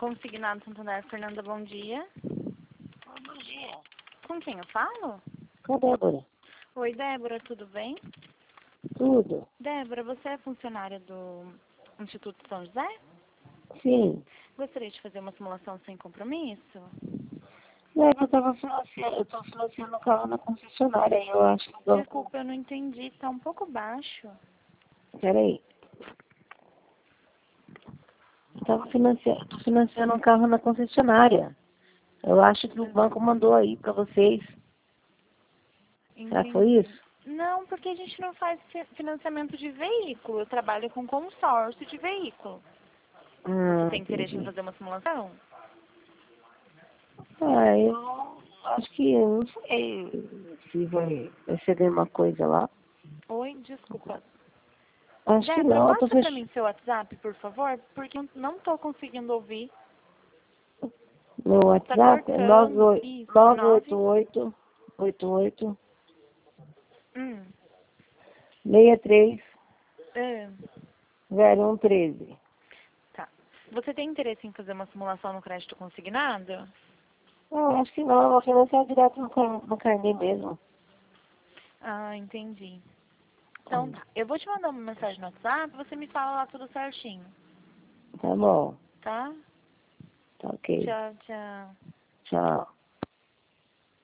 Consignado Santander, Fernanda, bom dia. Bom dia. Com quem eu falo? Com a Débora. Oi, Débora, tudo bem? Tudo? Débora, você é funcionária do Instituto São José? Sim. Gostaria de fazer uma simulação sem compromisso? Não, eu tô financiando o carro na concessionária, eu acho que o banco... Desculpa, eu não entendi, está um pouco baixo. Peraí. Tô financiando um carro na concessionária. Eu acho que o banco mandou aí pra vocês. Será que foi Entendi. isso? Não, porque a gente não faz financiamento de veículo. Eu trabalho com consórcio de veículo. Você tem interesse em Entendi. fazer uma simulação? Eu acho que eu não sei se vai ceder uma coisa lá. Oi, desculpa. Acho que Débora, não, eu tô passa pra fechando. mim seu WhatsApp, por favor, porque eu não tô conseguindo ouvir. Meu Tá WhatsApp é cortando. Isso, 988 88 Hum. 63 É. 0113. Tá. Você tem interesse em fazer uma simulação no crédito consignado? Não, acho que não, eu vou financiar direto no carnê mesmo. Ah, entendi. Então tá. Eu vou te mandar uma mensagem no WhatsApp, você me fala lá tudo certinho. Tá bom, Tá? tá ok. Tchau, tchau. Tchau.